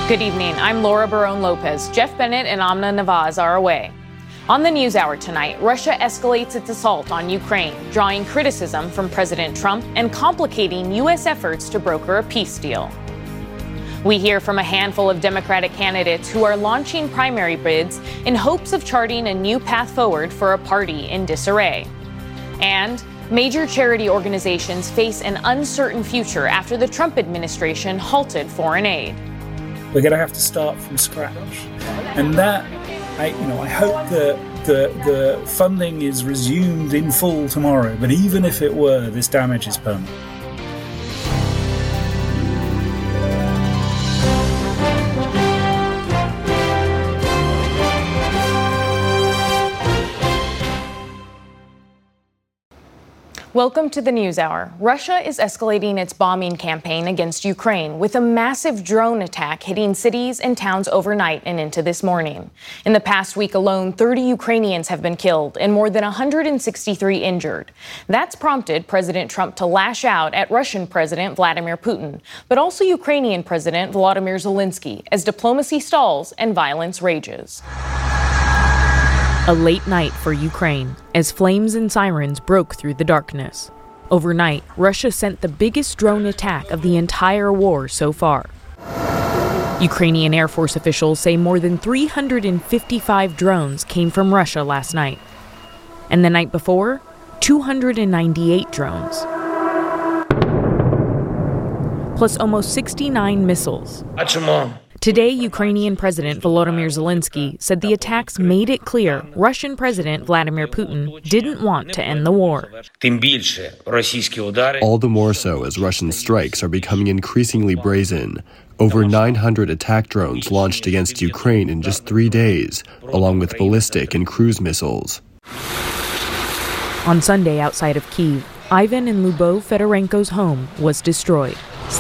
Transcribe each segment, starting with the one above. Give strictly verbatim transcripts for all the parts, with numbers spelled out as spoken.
Good evening. I'm Laura Barone-Lopez. Jeff Bennett and Amna Nawaz are away. On the NewsHour tonight, Russia escalates its assault on Ukraine, drawing criticism from President Trump and complicating U S efforts to broker a peace deal. We hear from a handful of Democratic candidates who are launching primary bids in hopes of charting a new path forward for a party in disarray. And major charity organizations face an uncertain future after the Trump administration halted foreign aid. We're going to have to start from scratch. And that, I, you know, I hope that the, the funding is resumed in full tomorrow. But even if it were, this damage is permanent. Welcome to the NewsHour. Russia is escalating its bombing campaign against Ukraine with a massive drone attack hitting cities and towns overnight and into this morning. In the past week alone, thirty Ukrainians have been killed and more than one hundred sixty-three injured. That's prompted President Trump to lash out at Russian President Vladimir Putin, but also Ukrainian President Volodymyr Zelensky as diplomacy stalls and violence rages. A late night for Ukraine as flames and sirens broke through the darkness. Overnight, Russia sent the biggest drone attack of the entire war so far. Ukrainian Air Force officials say more than three hundred fifty-five drones came from Russia last night. And the night before, two hundred ninety-eight drones. Plus almost sixty-nine missiles. Today, Ukrainian President Volodymyr Zelensky said the attacks made it clear Russian President Vladimir Putin didn't want to end the war. All the more so as Russian strikes are becoming increasingly brazen. Over nine hundred attack drones launched against Ukraine in just three days, along with ballistic and cruise missiles. On Sunday outside of Kyiv, Ivan and Lyubov Fedorenko's home was destroyed.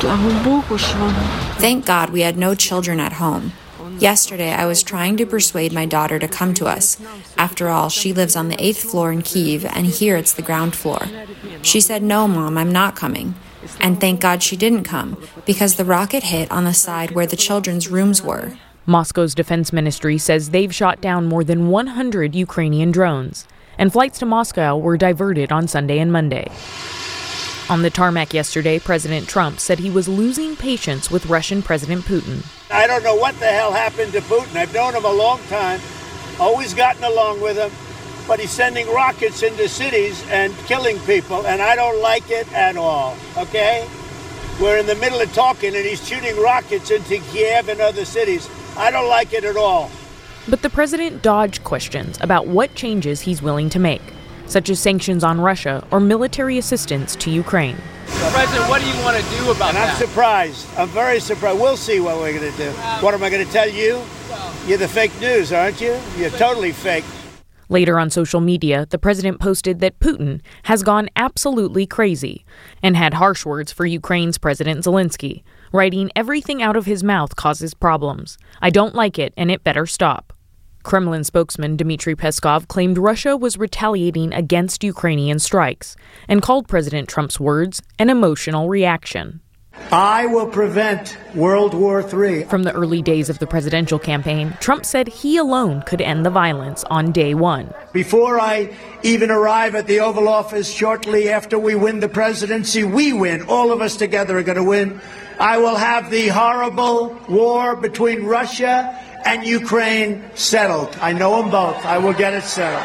Thank God we had no children at home. Yesterday, I was trying to persuade my daughter to come to us. After all, she lives on the eighth floor in Kyiv, and here it's the ground floor. She said, "No, Mom, I'm not coming." And thank God she didn't come, because the rocket hit on the side where the children's rooms were. Moscow's defense ministry says they've shot down more than one hundred Ukrainian drones, and flights to Moscow were diverted on Sunday and Monday. On the tarmac yesterday, President Trump said he was losing patience with Russian President Putin. I don't know what the hell happened to Putin. I've known him a long time, always gotten along with him, but he's sending rockets into cities and killing people, and I don't like it at all, okay? We're in the middle of talking, and he's shooting rockets into Kiev and other cities. I don't like it at all. But the president dodged questions about what changes he's willing to make, such as sanctions on Russia or military assistance to Ukraine. President, what do you want to do about and that? I'm surprised. I'm very surprised. We'll see what we're going to do. What am I going to tell you? You're the fake news, aren't you? You're totally fake. Later on social media, the president posted that Putin has gone absolutely crazy and had harsh words for Ukraine's President Zelensky, writing, "Everything out of his mouth causes problems. I don't like it, and it better stop." Kremlin spokesman Dmitry Peskov claimed Russia was retaliating against Ukrainian strikes and called President Trump's words an emotional reaction. I will prevent World War Three. From the early days of the presidential campaign, Trump said he alone could end the violence on day one. Before I even arrive at the Oval Office, shortly after we win the presidency, we win. All of us together are going to win. I will have the horrible war between Russia and Ukraine settled. I know them both. I will get it settled.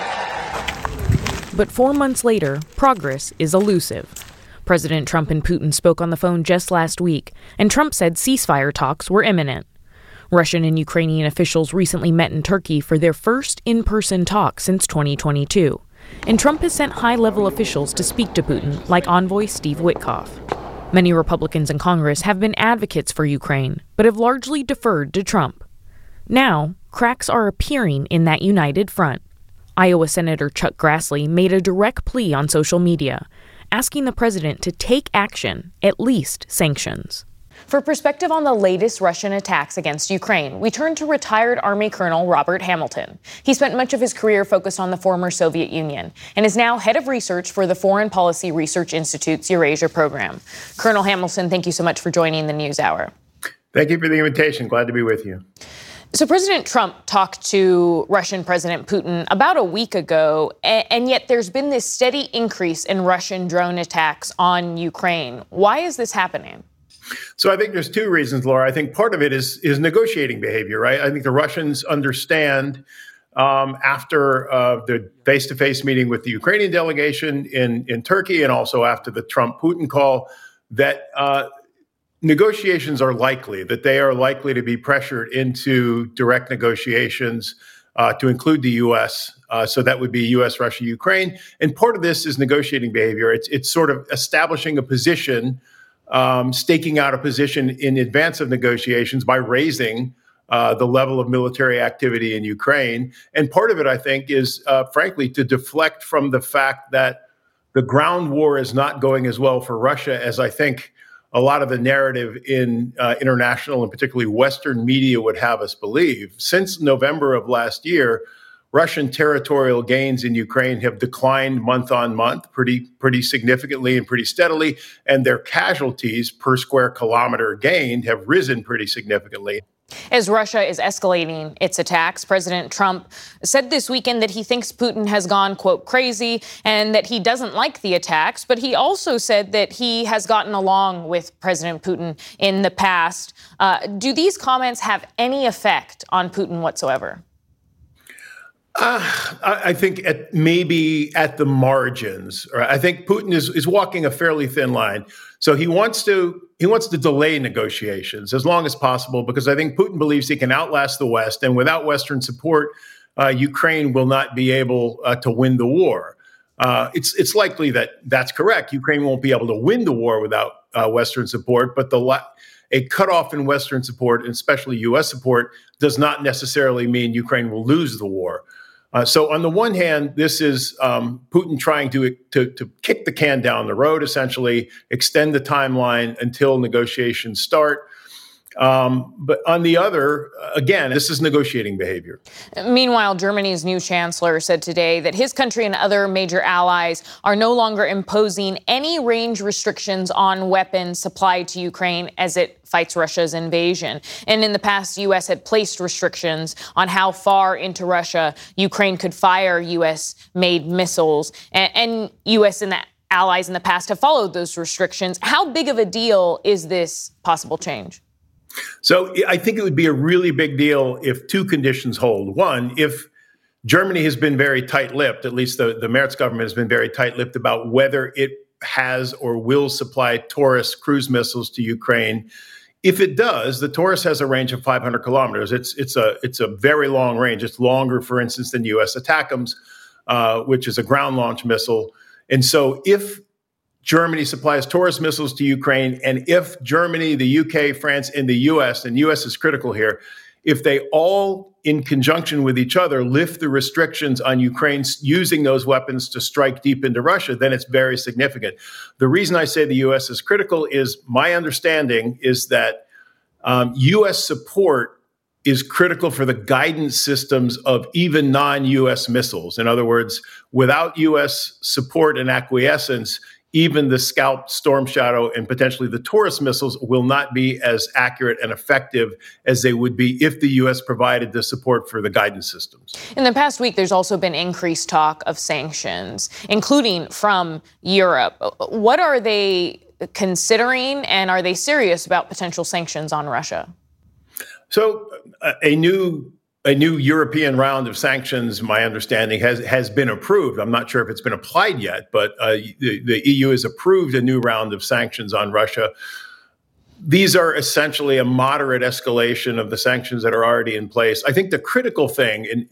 But four months later, progress is elusive. President Trump and Putin spoke on the phone just last week, and Trump said ceasefire talks were imminent. Russian and Ukrainian officials recently met in Turkey for their first in-person talk since twenty twenty-two. And Trump has sent high-level officials to speak to Putin, like envoy Steve Witkoff. Many Republicans in Congress have been advocates for Ukraine, but have largely deferred to Trump. Now, cracks are appearing in that united front. Iowa Senator Chuck Grassley made a direct plea on social media, asking the president to take action, at least sanctions. For perspective on the latest Russian attacks against Ukraine, we turn to retired Army Colonel Robert Hamilton. He spent much of his career focused on the former Soviet Union and is now head of research for the Foreign Policy Research Institute's Eurasia program. Colonel Hamilton, thank you so much for joining the NewsHour. Thank you for the invitation. Glad to be with you. So President Trump talked to Russian President Putin about a week ago, and yet there's been this steady increase in Russian drone attacks on Ukraine. Why is this happening? So I think there's two reasons, Laura. I think part of it is is negotiating behavior, right? I think the Russians understand um, after uh, the face-to-face meeting with the Ukrainian delegation in, in Turkey, and also after the Trump-Putin call, that uh, negotiations are likely, that they are likely to be pressured into direct negotiations uh, to include the U S. Uh, so that would be U S, Russia, Ukraine. And part of this is negotiating behavior. It's it's sort of establishing a position, um, staking out a position in advance of negotiations by raising uh, the level of military activity in Ukraine. And part of it, I think, is uh, frankly to deflect from the fact that the ground war is not going as well for Russia as I think a lot of the narrative in uh, international and particularly Western media would have us believe. Since November of last year, Russian territorial gains in Ukraine have declined month on month pretty, pretty significantly and pretty steadily, and their casualties per square kilometer gained have risen pretty significantly. As Russia is escalating its attacks, President Trump said this weekend that he thinks Putin has gone, quote, crazy, and that he doesn't like the attacks. But he also said that he has gotten along with President Putin in the past. Uh, do these comments have any effect on Putin whatsoever? Uh, I think at maybe at the margins. Right? I think Putin is, is walking a fairly thin line. So he wants to he wants to delay negotiations as long as possible because I think Putin believes he can outlast the West, and without Western support, uh, Ukraine will not be able uh, to win the war. Uh, it's it's likely that that's correct. Ukraine won't be able to win the war without uh, Western support, but the la- a cutoff in Western support, and especially U S support, does not necessarily mean Ukraine will lose the war. Uh, so on the one hand, this is um, Putin trying to, to to kick the can down the road, essentially extend the timeline until negotiations start. Um, but on the other, again, this is negotiating behavior. Meanwhile, Germany's new chancellor said today that his country and other major allies are no longer imposing any range restrictions on weapons supplied to Ukraine as it fights Russia's invasion. And in the past, U S had placed restrictions on how far into Russia Ukraine could fire U S-made missiles. And, and U S and the allies in the past have followed those restrictions. How big of a deal is this possible change? So I think it would be a really big deal if two conditions hold. One, if Germany has been very tight-lipped, at least the, the Merz government has been very tight-lipped about whether it has or will supply Taurus cruise missiles to Ukraine. If it does, the Taurus has a range of five hundred kilometers. It's it's a it's a very long range. It's longer, for instance, than U S ATACMS, uh, which is a ground launch missile. And so if Germany supplies Taurus missiles to Ukraine, and if Germany, the U K, France, and the U S, and U S is critical here, if they all, in conjunction with each other, lift the restrictions on Ukraine using those weapons to strike deep into Russia, then it's very significant. The reason I say the U S is critical is my understanding is that um, U S support is critical for the guidance systems of even non-U S missiles. In other words, without U S support and acquiescence, even the Scalp, Storm Shadow, and potentially the Taurus missiles will not be as accurate and effective as they would be if the U S provided the support for the guidance systems. In the past week, there's also been increased talk of sanctions, including from Europe. What are they considering, and are they serious about potential sanctions on Russia? So uh, a new A new European round of sanctions, my understanding, has, has been approved. I'm not sure if it's been applied yet, but uh, the, the E U has approved a new round of sanctions on Russia. These are essentially a moderate escalation of the sanctions that are already in place. I think the critical thing, and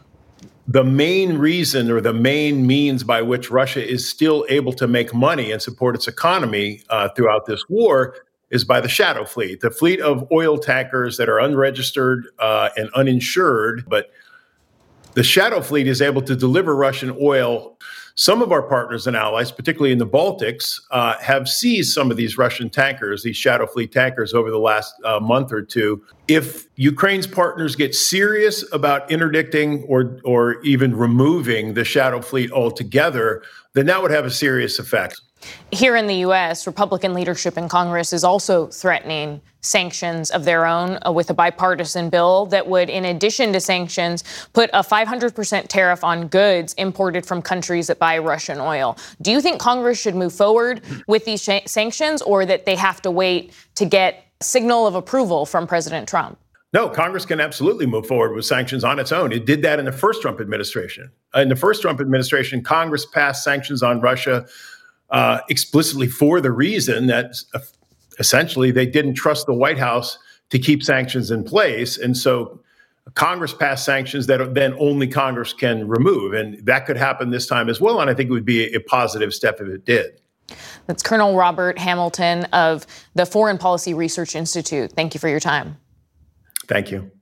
the main reason or the main means by which Russia is still able to make money and support its economy uh, throughout this war is by the shadow fleet, the fleet of oil tankers that are unregistered uh, and uninsured. But the shadow fleet is able to deliver Russian oil. Some of our partners and allies, particularly in the Baltics, uh, have seized some of these Russian tankers, these shadow fleet tankers, over the last uh, month or two. If Ukraine's partners get serious about interdicting or, or even removing the shadow fleet altogether, then that would have a serious effect. Here in the U S, Republican leadership in Congress is also threatening sanctions of their own uh, with a bipartisan bill that would, in addition to sanctions, put a five hundred percent tariff on goods imported from countries that buy Russian oil. Do you think Congress should move forward with these sh- sanctions, or that they have to wait to get a signal of approval from President Trump? No, Congress can absolutely move forward with sanctions on its own. It did that in the first Trump administration. In the first Trump administration, Congress passed sanctions on Russia uh, explicitly for the reason that uh, essentially they didn't trust the White House to keep sanctions in place. And so Congress passed sanctions that then only Congress can remove. And that could happen this time as well. And I think it would be a positive step if it did. That's Colonel Robert Hamilton of the Foreign Policy Research Institute. Thank you for your time. Thank you.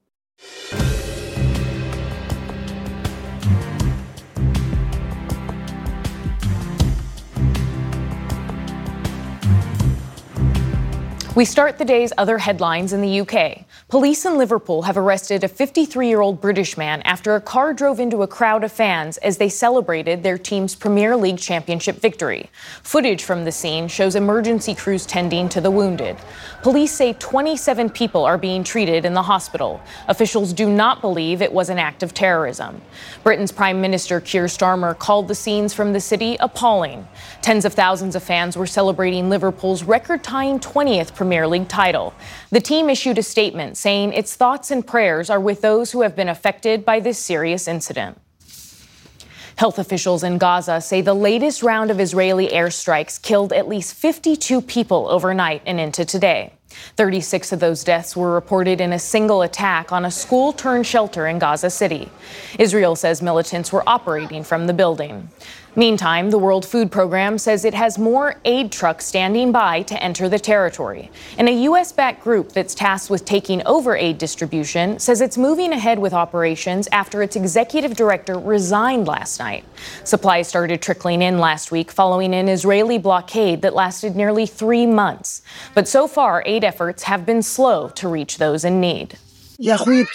We start the day's other headlines in the U K. Police in Liverpool have arrested a fifty-three-year-old British man after a car drove into a crowd of fans as they celebrated their team's Premier League championship victory. Footage from the scene shows emergency crews tending to the wounded. Police say twenty-seven people are being treated in the hospital. Officials do not believe it was an act of terrorism. Britain's Prime Minister Keir Starmer called the scenes from the city appalling. Tens of thousands of fans were celebrating Liverpool's record-tying twentieth Premier League title. The team issued a statement saying its thoughts and prayers are with those who have been affected by this serious incident. Health officials in Gaza say the latest round of Israeli airstrikes killed at least fifty-two people overnight and into today. thirty-six of those deaths were reported in a single attack on a school-turned-shelter in Gaza City. Israel says militants were operating from the building. Meantime, the World Food Program says it has more aid trucks standing by to enter the territory. And a U S-backed group that's tasked with taking over aid distribution says it's moving ahead with operations after its executive director resigned last night. Supplies started trickling in last week following an Israeli blockade that lasted nearly three months. But so far, aid efforts have been slow to reach those in need. They tell you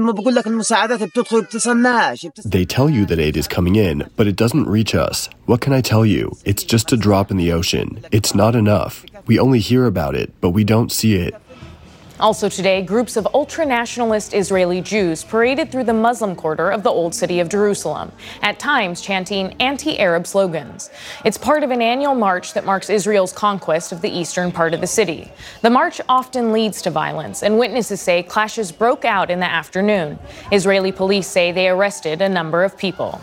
that aid is coming in, but it doesn't reach us. What can I tell you? It's just a drop in the ocean. It's not enough. We only hear about it, but we don't see it. Also today, groups of ultra-nationalist Israeli Jews paraded through the Muslim quarter of the Old City of Jerusalem, at times chanting anti-Arab slogans. It's part of an annual march that marks Israel's conquest of the eastern part of the city. The march often leads to violence, and witnesses say clashes broke out in the afternoon. Israeli police say they arrested a number of people.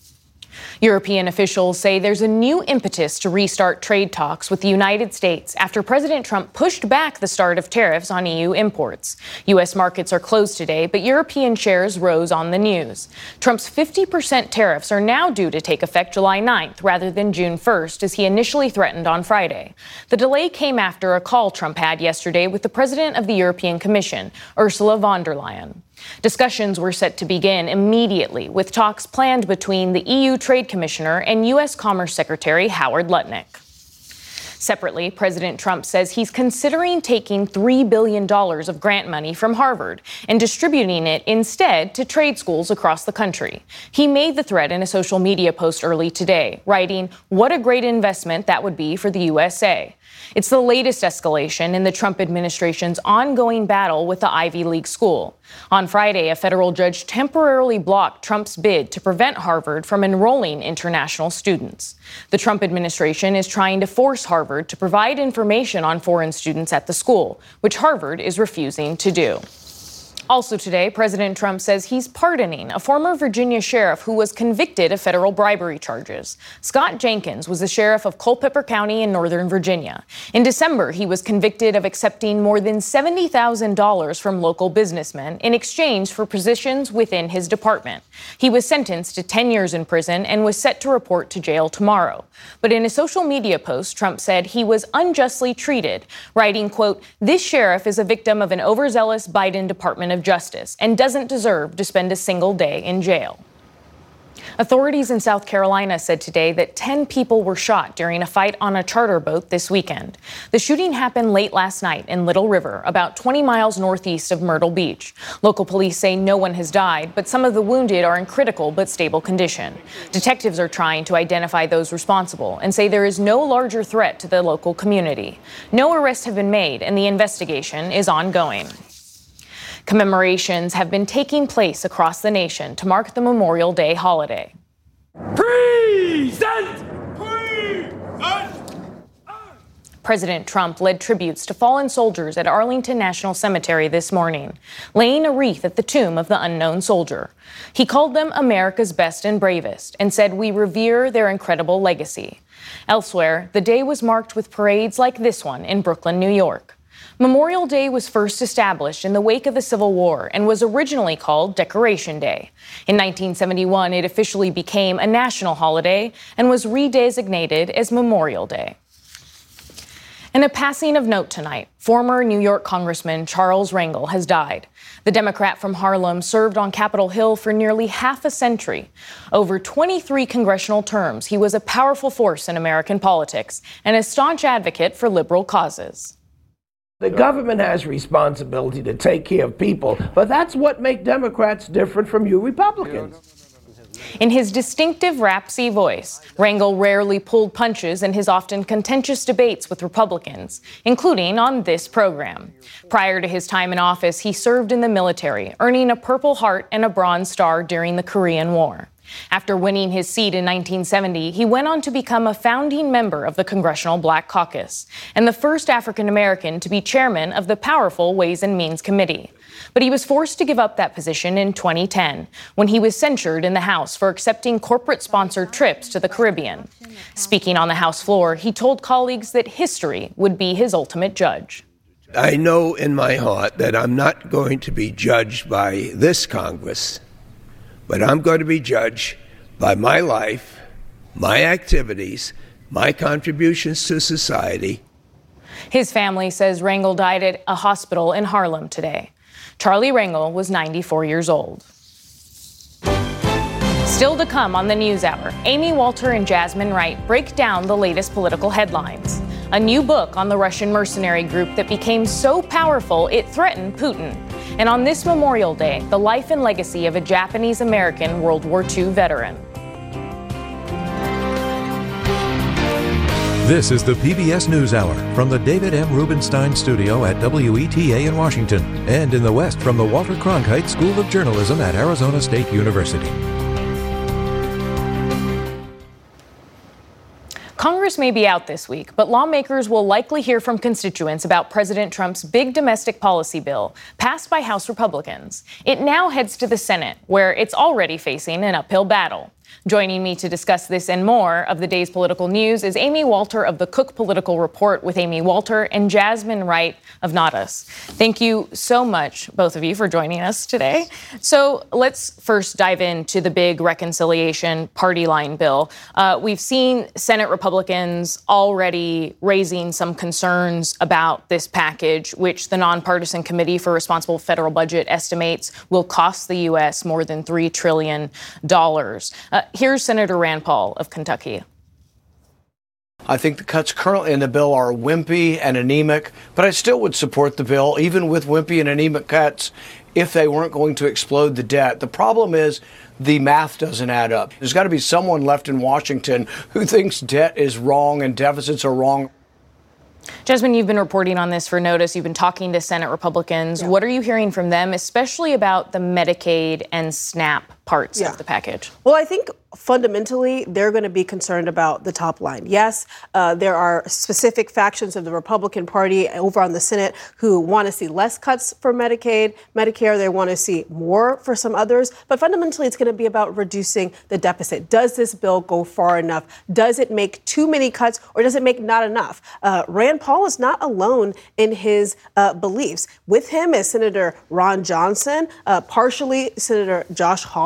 European officials say there's a new impetus to restart trade talks with the United States after President Trump pushed back the start of tariffs on E U imports. U S markets are closed today, but European shares rose on the news. Trump's fifty percent tariffs are now due to take effect July ninth rather than June first, as he initially threatened on Friday. The delay came after a call Trump had yesterday with the president of the European Commission, Ursula von der Leyen. Discussions were set to begin immediately, with talks planned between the E U Trade Commissioner and U S Commerce Secretary Howard Lutnick. Separately, President Trump says he's considering taking three billion dollars of grant money from Harvard and distributing it instead to trade schools across the country. He made the threat in a social media post early today, writing, "What a great investment that would be for the U S A." It's the latest escalation in the Trump administration's ongoing battle with the Ivy League school. On Friday, a federal judge temporarily blocked Trump's bid to prevent Harvard from enrolling international students. The Trump administration is trying to force Harvard to provide information on foreign students at the school, which Harvard is refusing to do. Also today, President Trump says he's pardoning a former Virginia sheriff who was convicted of federal bribery charges. Scott Jenkins was the sheriff of Culpeper County in Northern Virginia. In December, he was convicted of accepting more than seventy thousand dollars from local businessmen in exchange for positions within his department. He was sentenced to ten years in prison and was set to report to jail tomorrow. But in a social media post, Trump said he was unjustly treated, writing, quote, "This sheriff is a victim of an overzealous Biden Department of Justice and doesn't deserve to spend a single day in jail." Authorities in South Carolina said today that ten people were shot during a fight on a charter boat this weekend. The shooting happened late last night in Little River, about twenty miles northeast of Myrtle Beach. Local police say no one has died, but some of the wounded are in critical but stable condition. Detectives are trying to identify those responsible and say there is no larger threat to the local community. No arrests have been made, and the investigation is ongoing. Commemorations have been taking place across the nation to mark the Memorial Day holiday. Present! Present! President Trump led tributes to fallen soldiers at Arlington National Cemetery this morning, laying a wreath at the tomb of the unknown soldier. He called them America's best and bravest and said we revere their incredible legacy. Elsewhere, the day was marked with parades like this one in Brooklyn, New York. Memorial Day was first established in the wake of the Civil War and was originally called Decoration Day. In nineteen seventy-one, it officially became a national holiday and was redesignated as Memorial Day. In a passing of note tonight, former New York Congressman Charles Rangel has died. The Democrat from Harlem served on Capitol Hill for nearly half a century. Over twenty-three congressional terms, he was a powerful force in American politics and a staunch advocate for liberal causes. The government has responsibility to take care of people, but that's what makes Democrats different from you Republicans. In his distinctive rapsy voice, Rangel rarely pulled punches in his often contentious debates with Republicans, including on this program. Prior to his time in office, he served in the military, earning a Purple Heart and a Bronze Star during the Korean War. After winning his seat in nineteen seventy, he went on to become a founding member of the Congressional Black Caucus and the first African American to be chairman of the powerful Ways and Means Committee. But he was forced to give up that position in twenty ten when he was censured in the House for accepting corporate-sponsored trips to the Caribbean. Speaking on the House floor, he told colleagues that history would be his ultimate judge. I know in my heart that I'm not going to be judged by this Congress, but I'm going to be judged by my life, my activities, my contributions to society. His family says Rangel died at a hospital in Harlem today. Charlie Rangel was ninety-four years old. Still to come on the NewsHour, Amy Walter and Jasmine Wright break down the latest political headlines. A new book on the Russian mercenary group that became so powerful it threatened Putin. And on this Memorial Day, the life and legacy of a Japanese-American World War Two veteran. This is the P B S NewsHour from the David M. Rubenstein Studio at W E T A in Washington, and in the West from the Walter Cronkite School of Journalism at Arizona State University. Congress may be out this week, but lawmakers will likely hear from constituents about President Trump's big domestic policy bill passed by House Republicans. It now heads to the Senate, where it's already facing an uphill battle. Joining me to discuss this and more of the day's political news is Amy Walter of the Cook Political Report with Amy Walter and Jasmine Wright of Nadas. Thank you so much, both of you, for joining us today. So let's first dive into the big reconciliation party line bill. Uh, we've seen Senate Republicans already raising some concerns about this package, which the Nonpartisan Committee for Responsible Federal Budget estimates will cost the U S more than three trillion dollars. Uh, here's Senator Rand Paul of Kentucky. I think the cuts currently in the bill are wimpy and anemic, but I still would support the bill, even with wimpy and anemic cuts, if they weren't going to explode the debt. The problem is the math doesn't add up. There's got to be someone left in Washington who thinks debt is wrong and deficits are wrong. Jasmine, you've been reporting on this for Notice. You've been talking to Senate Republicans. Yeah. What are you hearing from them, especially about the Medicaid and SNAP parts yeah. of the package? Well, I think fundamentally they're going to be concerned about the top line. Yes, uh, there are specific factions of the Republican Party over on the Senate who want to see less cuts for Medicaid, Medicare. They want to see more for some others. But fundamentally, it's going to be about reducing the deficit. Does this bill go far enough? Does it make too many cuts, or does it make not enough? Uh, Rand Paul is not alone in his uh, beliefs. With him is Senator Ron Johnson, uh, partially Senator Josh Hawley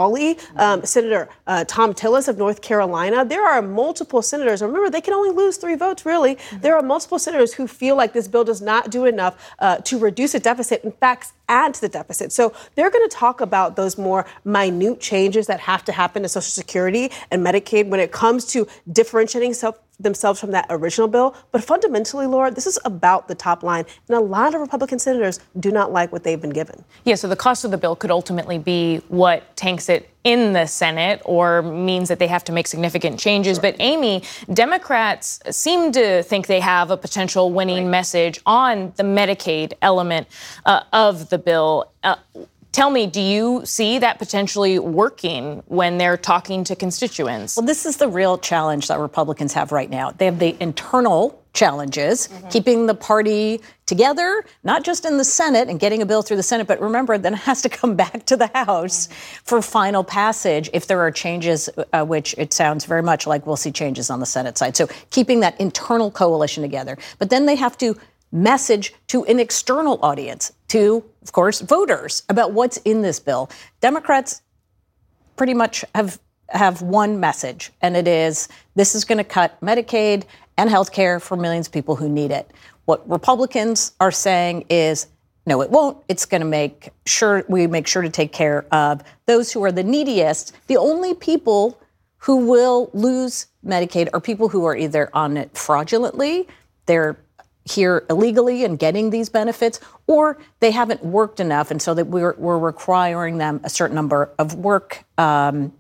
Hawley, um, Senator uh, Tom Tillis of North Carolina. There are multiple senators. Remember, they can only lose three votes, really. Mm-hmm. There are multiple senators who feel like this bill does not do enough uh, to reduce the deficit. In fact, add to the deficit. So they're going to talk about those more minute changes that have to happen to Social Security and Medicaid when it comes to differentiating self themselves from that original bill. But fundamentally, Laura, this is about the top line. And a lot of Republican senators do not like what they've been given. Yeah, so the cost of the bill could ultimately be what tanks it in the Senate or means that they have to make significant changes. Sure. But Amy, Democrats seem to think they have a potential winning right. message on the Medicaid element uh, of the bill. Uh, Tell me, do you see that potentially working when they're talking to constituents? Well, this is the real challenge that Republicans have right now. They have the internal challenges, mm-hmm. keeping the party together, not just in the Senate and getting a bill through the Senate, but remember, then it has to come back to the House mm-hmm. for final passage if there are changes, uh, which it sounds very much like we'll see changes on the Senate side. So keeping that internal coalition together. But then they have to message to an external audience, to, of course, voters about what's in this bill. Democrats pretty much have have one message, and it is this is going to cut Medicaid and health care for millions of people who need it. What Republicans are saying is, no, it won't. It's going to make sure we make sure to take care of those who are the neediest. The only people who will lose Medicaid are people who are either on it fraudulently, they're here illegally and getting these benefits, or they haven't worked enough, and so that we're, we're requiring them a certain number of work um,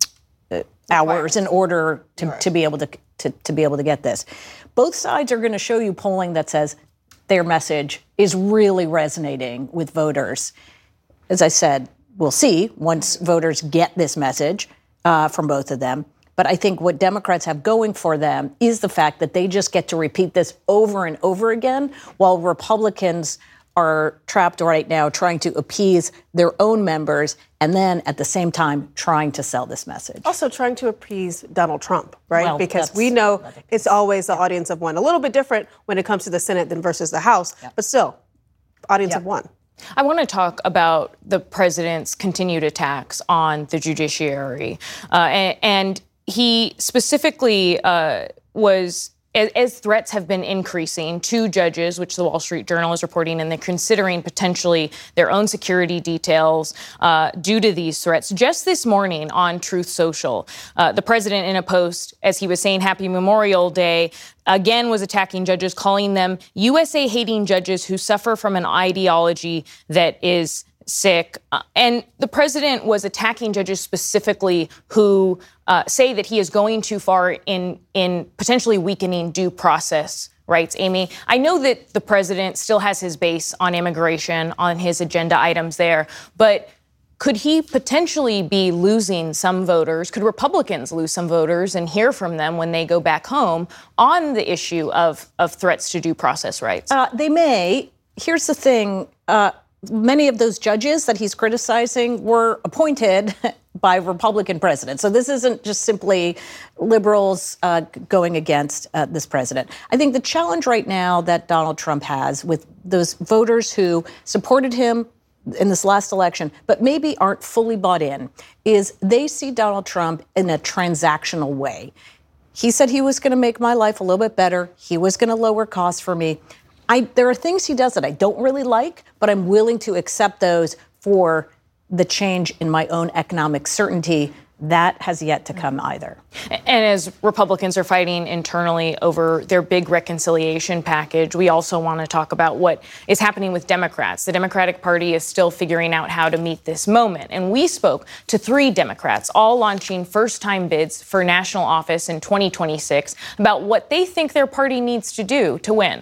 hours in order to, right. to be able to, to to be able to get this. Both sides are going to show you polling that says their message is really resonating with voters. As I said, we'll see once voters get this message uh, from both of them. But I think what Democrats have going for them is the fact that they just get to repeat this over and over again, while Republicans are trapped right now trying to appease their own members and then at the same time trying to sell this message. Also trying to appease Donald Trump, right? Well, because we know it's always the audience of one. A little bit different when it comes to the Senate than versus the House, yeah. but still, audience yeah. of one. I want to talk about the president's continued attacks on the judiciary. Uh, and, and he specifically uh, was, as, as threats have been increasing to judges, which the Wall Street Journal is reporting, and they're considering potentially their own security details uh, due to these threats. Just this morning on Truth Social, uh, the president in a post, as he was saying Happy Memorial Day, again was attacking judges, calling them U S A-hating judges who suffer from an ideology that is sick. Uh, and the president was attacking judges specifically who uh, say that he is going too far in in potentially weakening due process rights. Amy, I know that the president still has his base on immigration, on his agenda items there, but could he potentially be losing some voters? Could Republicans lose some voters and hear from them when they go back home on the issue of, of threats to due process rights? Uh, they may. Here's the thing. Uh, Many of those judges that he's criticizing were appointed by Republican presidents. So this isn't just simply liberals uh, going against uh, this president. I think the challenge right now that Donald Trump has with those voters who supported him in this last election, but maybe aren't fully bought in, is they see Donald Trump in a transactional way. He said he was going to make my life a little bit better. He was going to lower costs for me. I, there are things he does that I don't really like, but I'm willing to accept those for the change in my own economic certainty. That has yet to come either. And as Republicans are fighting internally over their big reconciliation package, we also want to talk about what is happening with Democrats. The Democratic Party is still figuring out how to meet this moment. And we spoke to three Democrats, all launching first-time bids for national office in twenty twenty-six, about what they think their party needs to do to win.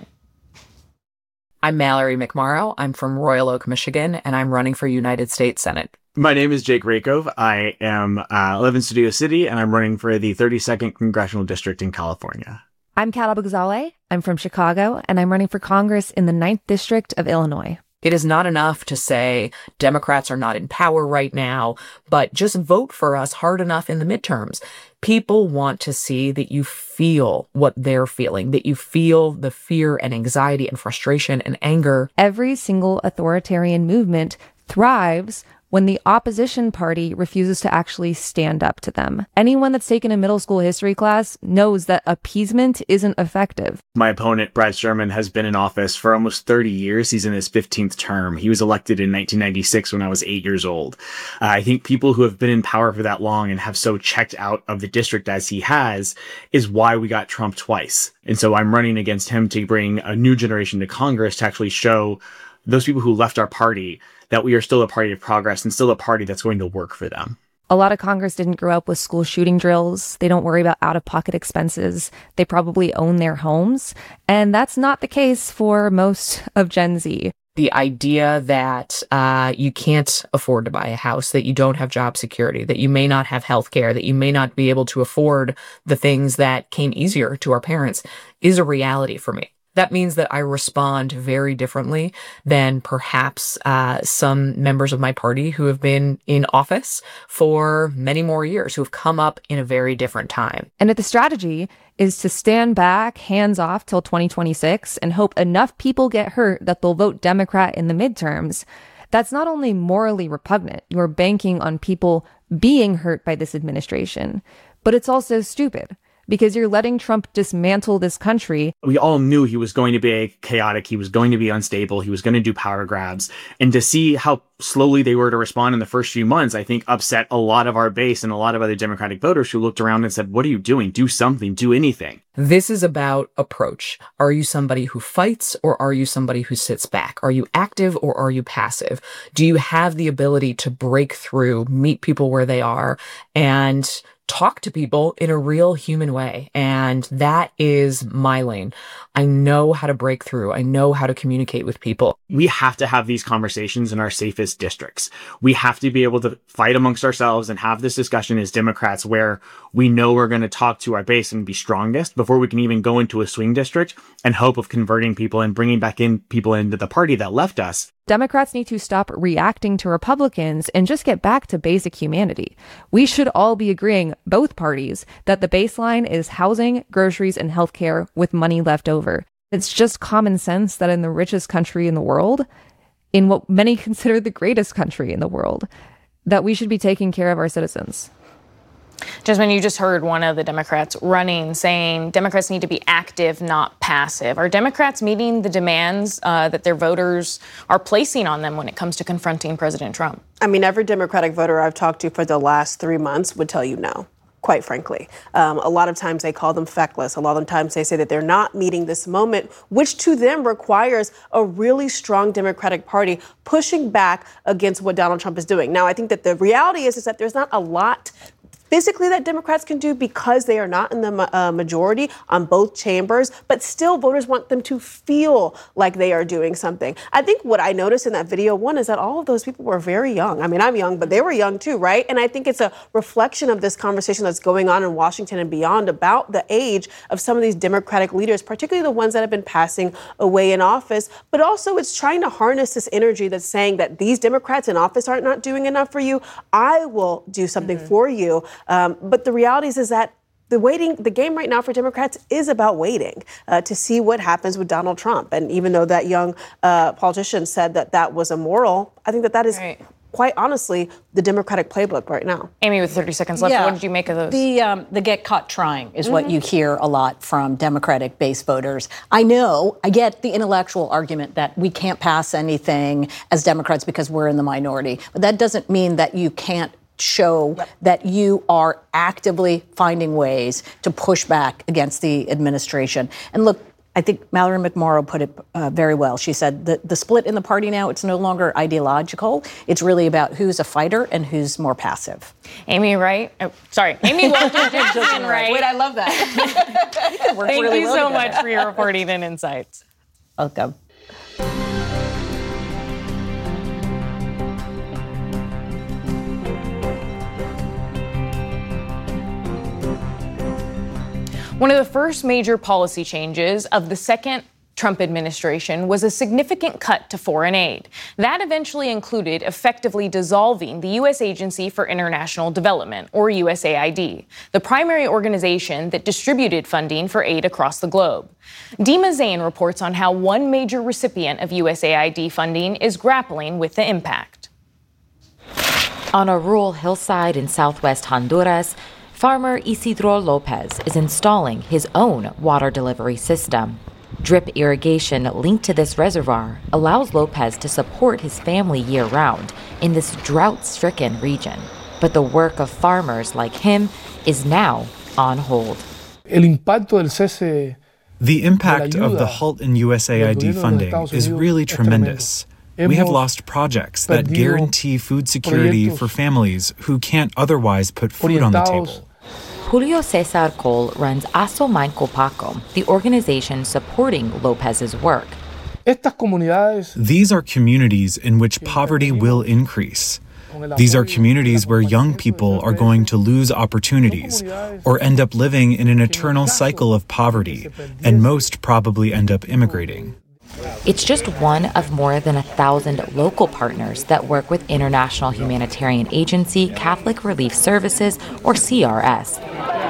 I'm Mallory McMorrow. I'm from Royal Oak, Michigan, and I'm running for United States Senate. My name is Jake Rakove. I am uh, live in Studio City, and I'm running for the thirty-second Congressional District in California. I'm Cal Abugzaleh. I'm from Chicago, and I'm running for Congress in the ninth District of Illinois. It is not enough to say Democrats are not in power right now, but just vote for us hard enough in the midterms. People want to see that you feel what they're feeling, that you feel the fear and anxiety and frustration and anger. Every single authoritarian movement thrives when the opposition party refuses to actually stand up to them. Anyone that's taken a middle school history class knows that appeasement isn't effective. My opponent, Brad Sherman, has been in office for almost thirty years. He's in his fifteenth term. He was elected in nineteen ninety-six when I was eight years old. Uh, I think people who have been in power for that long and have so checked out of the district as he has is why we got Trump twice. And so I'm running against him to bring a new generation to Congress to actually show those people who left our party that we are still a party of progress and still a party that's going to work for them. A lot of Congress didn't grow up with school shooting drills. They don't worry about out-of-pocket expenses. They probably own their homes. And that's not the case for most of Gen Z. The idea that uh, you can't afford to buy a house, that you don't have job security, that you may not have health care, that you may not be able to afford the things that came easier to our parents is a reality for me. That means that I respond very differently than perhaps uh, some members of my party who have been in office for many more years, who have come up in a very different time. And if the strategy is to stand back, hands off till twenty twenty-six and hope enough people get hurt that they'll vote Democrat in the midterms, that's not only morally repugnant, you're banking on people being hurt by this administration, but it's also stupid. Because you're letting Trump dismantle this country. We all knew he was going to be chaotic. He was going to be unstable. He was going to do power grabs. And to see how slowly they were to respond in the first few months, I think upset a lot of our base and a lot of other Democratic voters who looked around and said, what are you doing? Do something. Do anything. This is about approach. Are you somebody who fights or are you somebody who sits back? Are you active or are you passive? Do you have the ability to break through, meet people where they are, and talk to people in a real human way? And that is my lane. I know how to break through. I know how to communicate with people. We have to have these conversations in our safest districts. We have to be able to fight amongst ourselves and have this discussion as Democrats where we know we're going to talk to our base and be strongest before we can even go into a swing district and hope of converting people and bringing back in people into the party that left us. Democrats need to stop reacting to Republicans and just get back to basic humanity. We should all be agreeing, both parties, that the baseline is housing, groceries, and healthcare with money left over. It's just common sense that in the richest country in the world, in what many consider the greatest country in the world, that we should be taking care of our citizens. Jasmine, you just heard one of the Democrats running saying Democrats need to be active, not passive. Are Democrats meeting the demands uh, that their voters are placing on them when it comes to confronting President Trump? I mean, every Democratic voter I've talked to for the last three months would tell you no. Quite frankly, um, a lot of times they call them feckless. A lot of times they say that they're not meeting this moment, which to them requires a really strong Democratic Party pushing back against what Donald Trump is doing. Now, I think that the reality is, is that there's not a lot physically that Democrats can do because they are not in the uh, majority on both chambers, but still voters want them to feel like they are doing something. I think what I noticed in that video, one, is that all of those people were very young. I mean, I'm young, but they were young too, right? And I think it's a reflection of this conversation that's going on in Washington and beyond about the age of some of these Democratic leaders, particularly the ones that have been passing away in office. But also it's trying to harness this energy that's saying that these Democrats in office aren't not doing enough for you. I will do something mm-hmm. for you. Um, but the reality is, is that the waiting, the game right now for Democrats is about waiting uh, to see what happens with Donald Trump. And even though that young uh, politician said that that was immoral, I think that that is right. quite honestly the Democratic playbook right now. Amy, with thirty seconds left, yeah. what did you make of those? The um, the get caught trying is mm-hmm. what you hear a lot from Democratic base voters. I know, I get the intellectual argument that we can't pass anything as Democrats because we're in the minority. But that doesn't mean that you can't show yep. that you are actively finding ways to push back against the administration. And look, I think Mallory McMorrow put it uh, very well. She said that the split in the party now, it's no longer ideological. It's really about who's a fighter and who's more passive. Amy Wright. Oh, sorry. Amy Wilson Wright. Wait, I love that. Thank really you well so much for your reporting and insights. Welcome. One of the first major policy changes of the second Trump administration was a significant cut to foreign aid. That eventually included effectively dissolving the U S Agency for International Development, or U S A I D, the primary organization that distributed funding for aid across the globe. Dima Zain reports on how one major recipient of U S A I D funding is grappling with the impact. On a rural hillside in southwest Honduras, farmer Isidro Lopez is installing his own water delivery system. Drip irrigation linked to this reservoir allows Lopez to support his family year-round in this drought-stricken region. But the work of farmers like him is now on hold. El impacto del cese The impact of the halt in U S A I D funding is really tremendous. We have lost projects that guarantee food security for families who can't otherwise put food on the table. Julio Cesar Cole runs Asomain Copaco, the organization supporting Lopez's work. These are communities in which poverty will increase. These are communities where young people are going to lose opportunities or end up living in an eternal cycle of poverty, and most probably end up immigrating. It's just one of more than a thousand local partners that work with International Humanitarian Agency Catholic Relief Services, or C R S.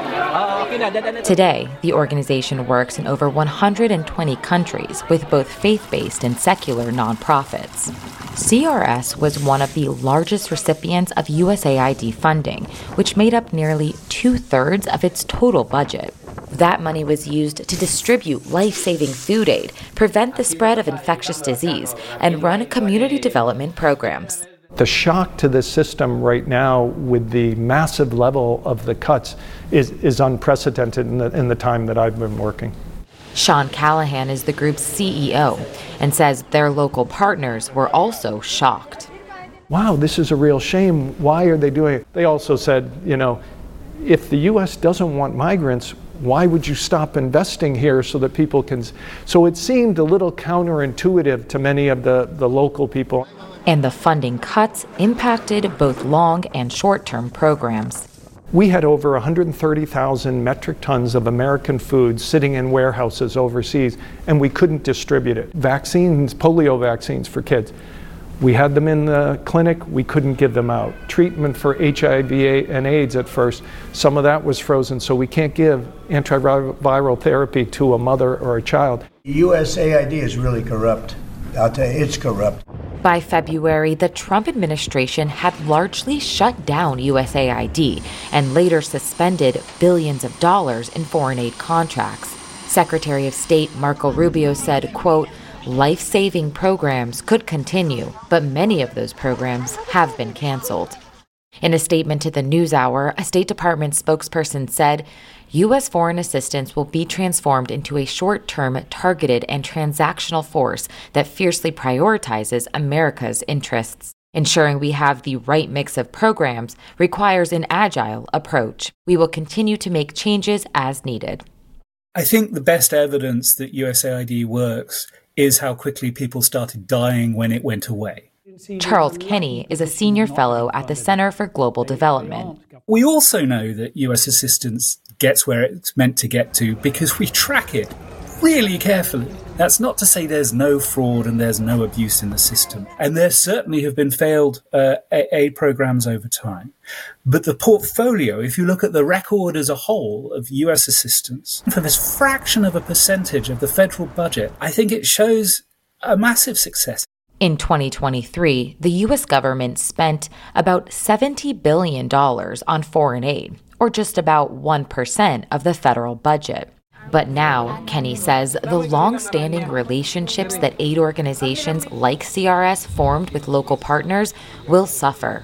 Today, the organization works in over one hundred twenty countries with both faith-based and secular nonprofits. C R S was one of the largest recipients of U S A I D funding, which made up nearly two-thirds of its total budget. That money was used to distribute life-saving food aid, prevent the spread of infectious disease, and run community development programs. The shock to the system right now with the massive level of the cuts is, is unprecedented in the, in the time that I've been working. Sean Callahan is the group's C E O and says their local partners were also shocked. Wow, this is a real shame. Why are they doing it? They also said, you know, if the U S doesn't want migrants, why would you stop investing here so that people can... So it seemed a little counterintuitive to many of the, the local people. And the funding cuts impacted both long and short-term programs. We had over one hundred thirty thousand metric tons of American food sitting in warehouses overseas, and we couldn't distribute it. Vaccines, polio vaccines for kids. We had them in the clinic, we couldn't give them out. Treatment for H I V and AIDS at first, some of that was frozen, so we can't give antiviral therapy to a mother or a child. U S A I D is really corrupt. I'll tell you, it's corrupt. By February, the Trump administration had largely shut down U S A I D and later suspended billions of dollars in foreign aid contracts. Secretary of State Marco Rubio said, quote, life-saving programs could continue, but many of those programs have been canceled. In a statement to the NewsHour, a State Department spokesperson said, U S foreign assistance will be transformed into a short-term, targeted, and transactional force that fiercely prioritizes America's interests. Ensuring we have the right mix of programs requires an agile approach. We will continue to make changes as needed. I think the best evidence that U S A I D works is how quickly people started dying when it went away. Charles Kenny is a senior fellow at the Center for Global Development. We also know that U S assistance gets where it's meant to get to because we track it really carefully. That's not to say there's no fraud and there's no abuse in the system. And there certainly have been failed uh, aid programs over time. But the portfolio, if you look at the record as a whole of U S assistance, for this fraction of a percentage of the federal budget, I think it shows a massive success. In twenty twenty-three, the U S government spent about seventy billion dollars on foreign aid, or just about one percent of the federal budget. But now, Kenny says, the long-standing relationships that aid organizations like C R S formed with local partners will suffer.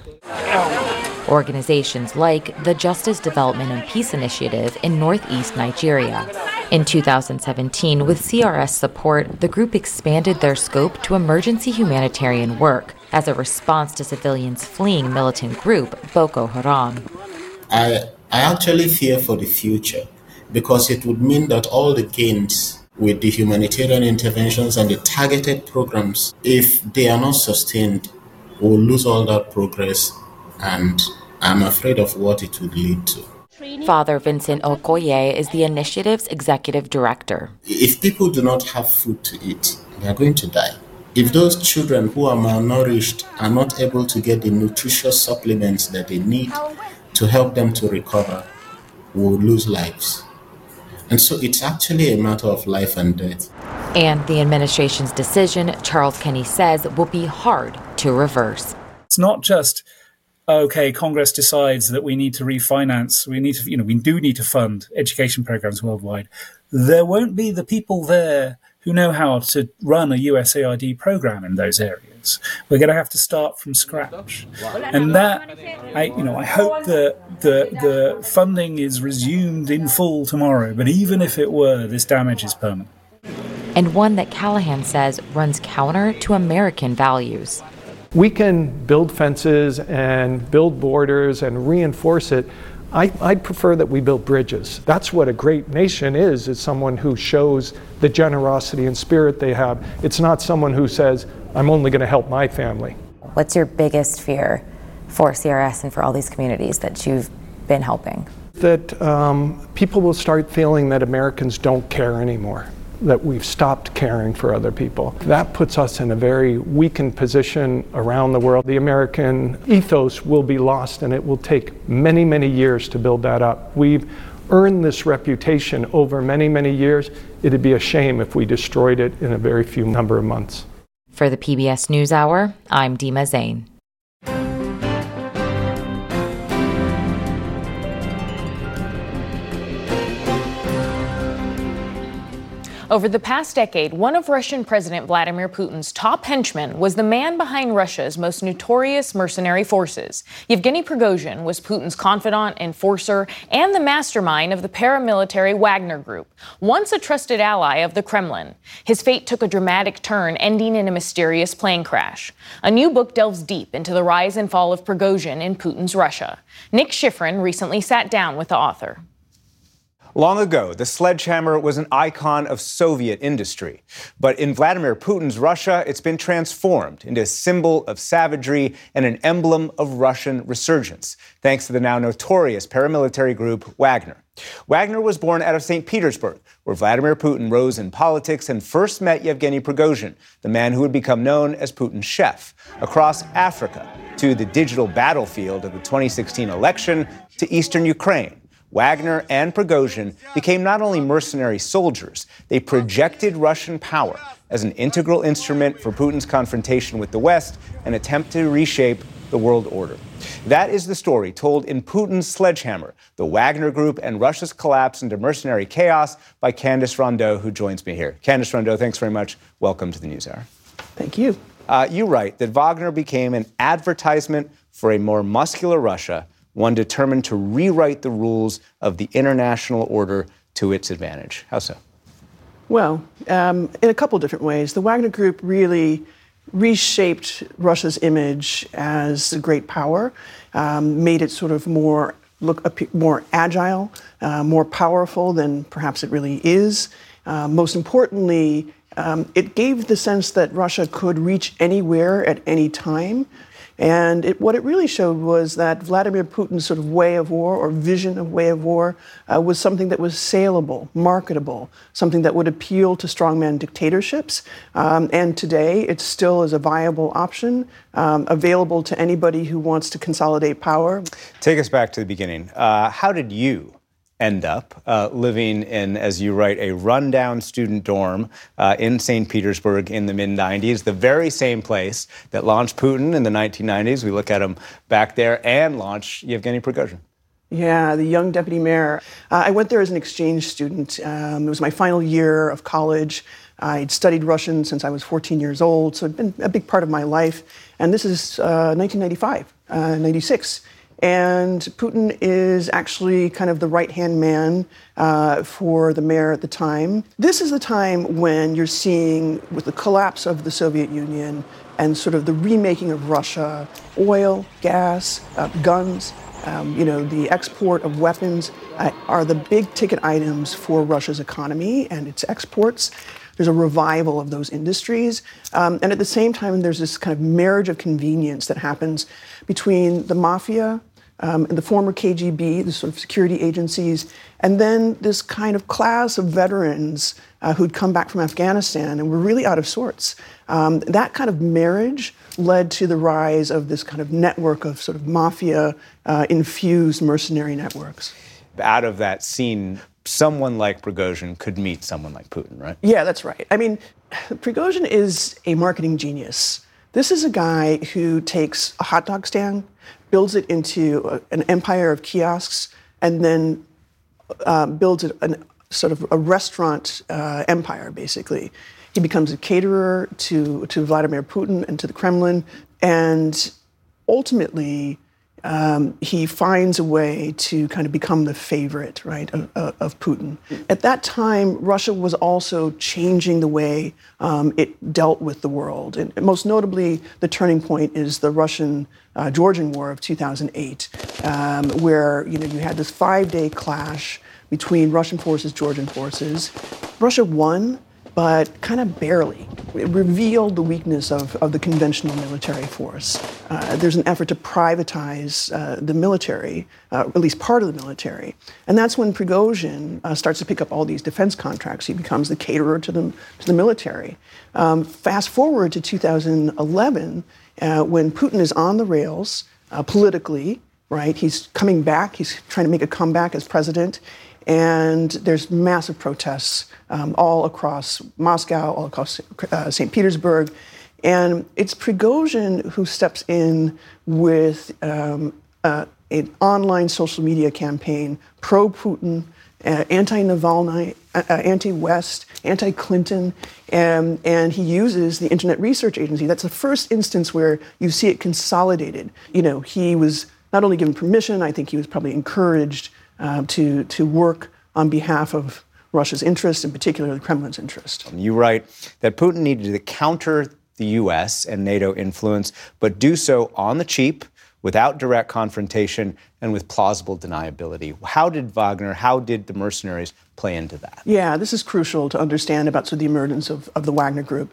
Organizations like the Justice Development and Peace Initiative in northeast Nigeria. In two thousand seventeen, with C R S support, the group expanded their scope to emergency humanitarian work as a response to civilians fleeing militant group Boko Haram. I, I actually fear for the future because it would mean that all the gains with the humanitarian interventions and the targeted programs, if they are not sustained, we'll lose all that progress, and I'm afraid of what it would lead to. Father Vincent Okoye is the initiative's executive director. If people do not have food to eat, they are going to die. If those children who are malnourished are not able to get the nutritious supplements that they need to help them to recover, we will lose lives. And so it's actually a matter of life and death. And the administration's decision, Charles Kenny says, will be hard to reverse. It's not just okay, Congress decides that we need to refinance, we need to, you know, we do need to fund education programs worldwide, there won't be the people there who know how to run a U S A I D program in those areas. We're going to have to start from scratch. And that, I, you know, I hope that the, the funding is resumed in full tomorrow, but even if it were, this damage is permanent. And one that Callahan says runs counter to American values. We can build fences and build borders and reinforce it. I, I'd prefer that we build bridges. That's what a great nation is, is someone who shows the generosity and spirit they have. It's not someone who says, I'm only going to help my family. What's your biggest fear for C R S and for all these communities that you've been helping? That um, people will start feeling that Americans don't care anymore, that we've stopped caring for other people. That puts us in a very weakened position around the world. The American ethos will be lost, and it will take many, many years to build that up. We've earned this reputation over many, many years. It'd be a shame if we destroyed it in a very few number of months. For the P B S NewsHour, I'm Dima Zain. Over the past decade, one of Russian President Vladimir Putin's top henchmen was the man behind Russia's most notorious mercenary forces. Yevgeny Prigozhin was Putin's confidant, enforcer, and the mastermind of the paramilitary Wagner Group, once a trusted ally of the Kremlin. His fate took a dramatic turn, ending in a mysterious plane crash. A new book delves deep into the rise and fall of Prigozhin in Putin's Russia. Nick Schifrin recently sat down with the author. Long ago, the sledgehammer was an icon of Soviet industry. But in Vladimir Putin's Russia, it's been transformed into a symbol of savagery and an emblem of Russian resurgence, thanks to the now notorious paramilitary group Wagner. Wagner was born out of Saint Petersburg, where Vladimir Putin rose in politics and first met Yevgeny Prigozhin, the man who would become known as Putin's chef, across Africa, to the digital battlefield of the twenty sixteen election, to eastern Ukraine. Wagner and Prigozhin became not only mercenary soldiers, they projected Russian power as an integral instrument for Putin's confrontation with the West and attempt to reshape the world order. That is the story told in Putin's Sledgehammer, the Wagner Group and Russia's collapse into mercenary chaos, by Candice Rondeau, who joins me here. Candice Rondeau, thanks very much. Welcome to the NewsHour. Thank you. Uh, you write that Wagner became an advertisement for a more muscular Russia, one determined to rewrite the rules of the international order to its advantage. How so? Well, um, in a couple different ways. The Wagner Group really reshaped Russia's image as a great power, um, made it sort of more look more agile, uh, more powerful than perhaps it really is. Uh, most importantly, um, it gave the sense that Russia could reach anywhere at any time. And it, what it really showed was that Vladimir Putin's sort of way of war, or vision of way of war, uh, was something that was saleable, marketable, something that would appeal to strongman dictatorships. Um, and today, it still is a viable option, um, available to anybody who wants to consolidate power. Take us back to the beginning. Uh, how did you end up uh, living in, as you write, a rundown student dorm uh, in Saint Petersburg in the mid nineties, the very same place that launched Putin in the nineteen nineties? We look at him back there, and launched Yevgeny Prigozhin. Yeah, the young deputy mayor. Uh, I went there as an exchange student. Um, it was my final year of college. I'd studied Russian since I was fourteen years old, so it'd been a big part of my life. And this is uh, nineteen ninety-five, uh, ninety-six. And Putin is actually kind of the right-hand man uh, for the mayor at the time. This is the time when you're seeing, with the collapse of the Soviet Union and sort of the remaking of Russia, oil, gas, uh, guns, um, you know, the export of weapons uh, are the big-ticket items for Russia's economy and its exports. There's a revival of those industries. Um, and at the same time, there's this kind of marriage of convenience that happens between the mafia um, and the former K G B, the sort of security agencies, and then this kind of class of veterans uh, who'd come back from Afghanistan and were really out of sorts. Um, that kind of marriage led to the rise of this kind of network of sort of mafia-infused uh, mercenary networks. Out of that scene, someone like Prigozhin could meet someone like Putin, right? Yeah, that's right. I mean, Prigozhin is a marketing genius. This is a guy who takes a hot dog stand, builds it into a, an empire of kiosks, and then uh, builds it an, sort of a restaurant uh, empire, basically. He becomes a caterer to, to Vladimir Putin and to the Kremlin, and ultimately um, he finds a way to kind of become the favorite, right, of, of Putin. At that time, Russia was also changing the way um, it dealt with the world. And most notably, the turning point is the Russian-Georgian War of two thousand eight, um, where you know you had this five-day clash between Russian forces, Georgian forces. Russia won, but kind of barely. It revealed the weakness of, of the conventional military force. Uh, there's an effort to privatize uh, the military, uh, at least part of the military. And that's when Prigozhin uh, starts to pick up all these defense contracts. He becomes the caterer to the, to the military. Um, fast forward to two thousand eleven, uh, when Putin is on the rails uh, politically, right? He's coming back. He's trying to make a comeback as president. And there's massive protests um, all across Moscow, all across uh, Saint Petersburg. And it's Prigozhin who steps in with um, uh, an online social media campaign, pro-Putin, uh, anti-Navalny, uh, anti-West, anti-Clinton, and, and he uses the Internet Research Agency. That's the first instance where you see it consolidated. You know, he was not only given permission, I think he was probably encouraged Uh, to, to work on behalf of Russia's interest, in particular the Kremlin's interest. You write that Putin needed to counter the U S and NATO influence, but do so on the cheap, without direct confrontation, and with plausible deniability. How did Wagner, how did the mercenaries play into that? Yeah, this is crucial to understand about sort of the emergence of, of the Wagner Group.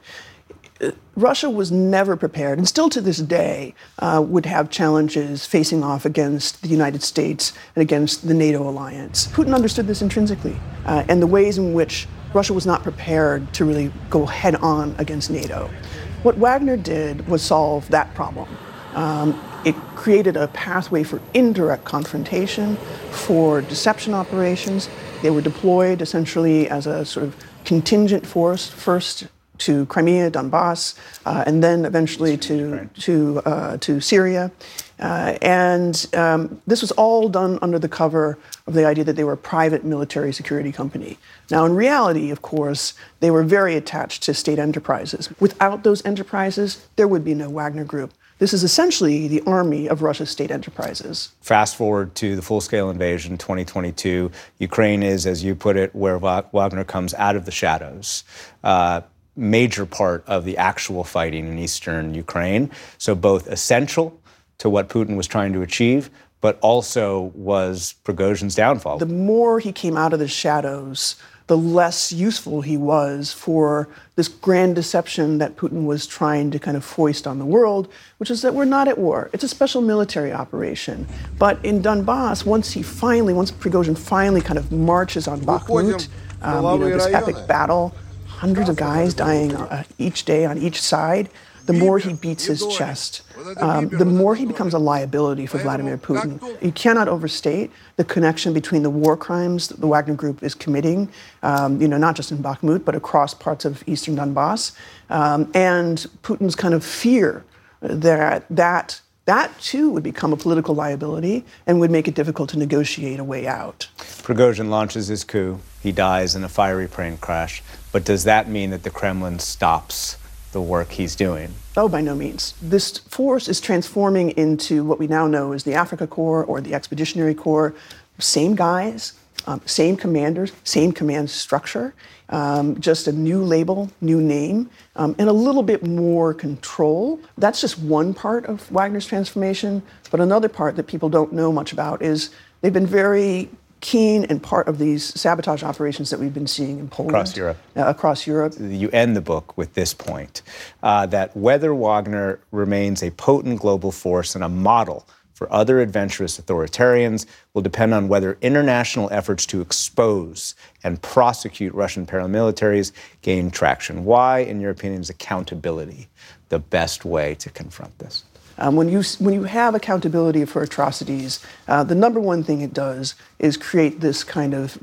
Russia was never prepared, and still to this day uh, would have challenges facing off against the United States and against the NATO alliance. Putin understood this intrinsically, uh, and the ways in which Russia was not prepared to really go head-on against NATO. What Wagner did was solve that problem. Um, it created a pathway for indirect confrontation, for deception operations. They were deployed essentially as a sort of contingent force, first to Crimea, Donbass, uh, and then eventually to to uh, to Syria, uh, and um, this was all done under the cover of the idea that they were a private military security company. Now, in reality, of course, they were very attached to state enterprises. Without those enterprises, there would be no Wagner Group. This is essentially the army of Russia's state enterprises. Fast forward to the full-scale invasion, twenty twenty-two. Ukraine is, as you put it, where Wagner comes out of the shadows. Uh, major part of the actual fighting in eastern Ukraine. So both essential to what Putin was trying to achieve, but also was Prigozhin's downfall. The more he came out of the shadows, the less useful he was for this grand deception that Putin was trying to kind of foist on the world, which is that we're not at war. It's a special military operation. But in Donbass, once he finally, once Prigozhin finally kind of marches on Bakhmut, um, you know, this epic battle, hundreds of guys dying uh, each day on each side, the more he beats his chest, um, the more he becomes a liability for Vladimir Putin. You cannot overstate the connection between the war crimes that the Wagner Group is committing, um, you know, not just in Bakhmut, but across parts of eastern Donbass, um, and Putin's kind of fear that that that too would become a political liability and would make it difficult to negotiate a way out. Prigozhin launches his coup. He dies in a fiery plane crash. But does that mean that the Kremlin stops the work he's doing? Oh, by no means. This force is transforming into what we now know as the Africa Corps or the Expeditionary Corps. Same guys, um, same commanders, same command structure, um, just a new label, new name, um, and a little bit more control. That's just one part of Wagner's transformation. But another part that people don't know much about is they've been very keen and part of these sabotage operations that we've been seeing in Poland. Across Europe. Uh, across Europe. You end the book with this point, uh, that whether Wagner remains a potent global force and a model for other adventurous authoritarians will depend on whether international efforts to expose and prosecute Russian paramilitaries gain traction. Why, in your opinion, is accountability the best way to confront this? Um, when you when you have accountability for atrocities, uh, the number one thing it does is create this kind of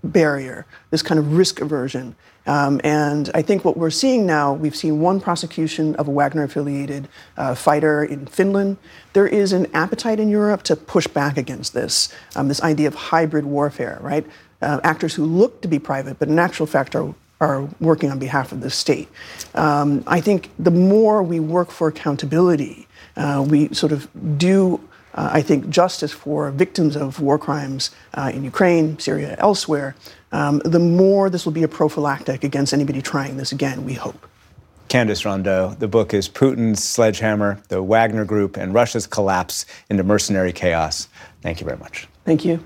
barrier, this kind of risk aversion. Um, and I think what we're seeing now, we've seen one prosecution of a Wagner-affiliated uh, fighter in Finland. There is an appetite in Europe to push back against this, um, this idea of hybrid warfare, right? Uh, actors who look to be private, but in actual fact are, are working on behalf of the state. Um, I think the more we work for accountability, uh, we sort of do Uh, I think justice for victims of war crimes uh, in Ukraine, Syria, elsewhere, um, the more this will be a prophylactic against anybody trying this again, we hope. Candace Rondeau, the book is Putin's Sledgehammer, the Wagner Group, and Russia's Collapse into Mercenary Chaos. Thank you very much. Thank you.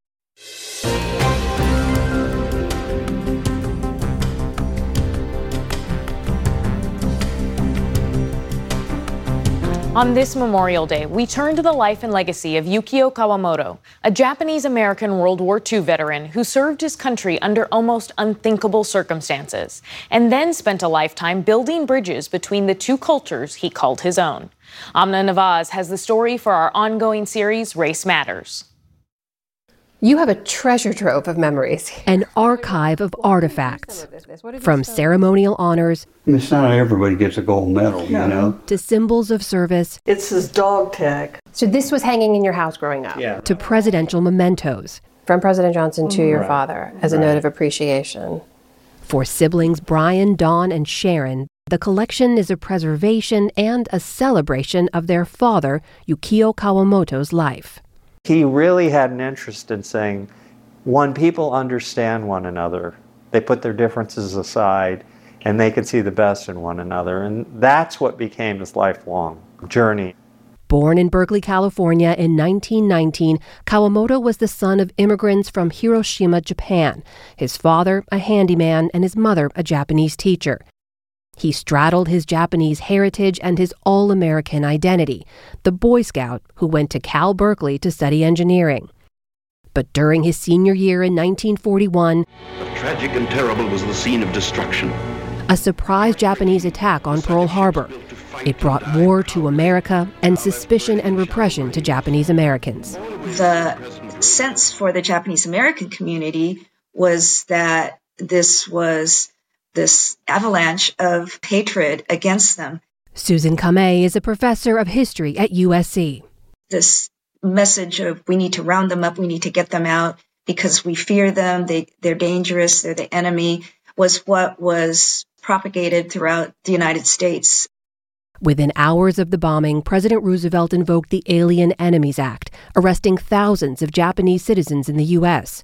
On this Memorial Day, we turn to the life and legacy of Yukio Kawamoto, a Japanese-American World War Two veteran who served his country under almost unthinkable circumstances, and then spent a lifetime building bridges between the two cultures he called his own. Amna Nawaz has the story for our ongoing series, Race Matters. You have a treasure trove of memories. An archive of artifacts, from ceremonial honors It's not everybody gets a gold medal, you know? to symbols of service It's his dog tag. So this was hanging in your house growing up? Yeah. to presidential mementos. From President Johnson to your Right. father as a Right. note of appreciation. For siblings Brian, Dawn, and Sharon, the collection is a preservation and a celebration of their father, Yukio Kawamoto's life. He really had an interest in saying, when people understand one another, they put their differences aside and they can see the best in one another. And that's what became his lifelong journey. Born in Berkeley, California in nineteen nineteen, Kawamoto was the son of immigrants from Hiroshima, Japan. His father, a handyman, and his mother, a Japanese teacher. He straddled his Japanese heritage and his all-American identity, the Boy Scout who went to Cal Berkeley to study engineering. But during his senior year in nineteen forty-one, Tragic and terrible was the scene of destruction. a surprise Japanese attack on Pearl Harbor. It brought war to America and suspicion and repression to Japanese Americans. The sense for the Japanese American community was that this was this avalanche of hatred against them. Susan Kamei is a professor of history at U S C. This message of we need to round them up, we need to get them out because we fear them, they, they're dangerous, they're the enemy, was what was propagated throughout the United States. Within hours of the bombing, President Roosevelt invoked the Alien Enemies Act, arresting thousands of Japanese citizens in the U S.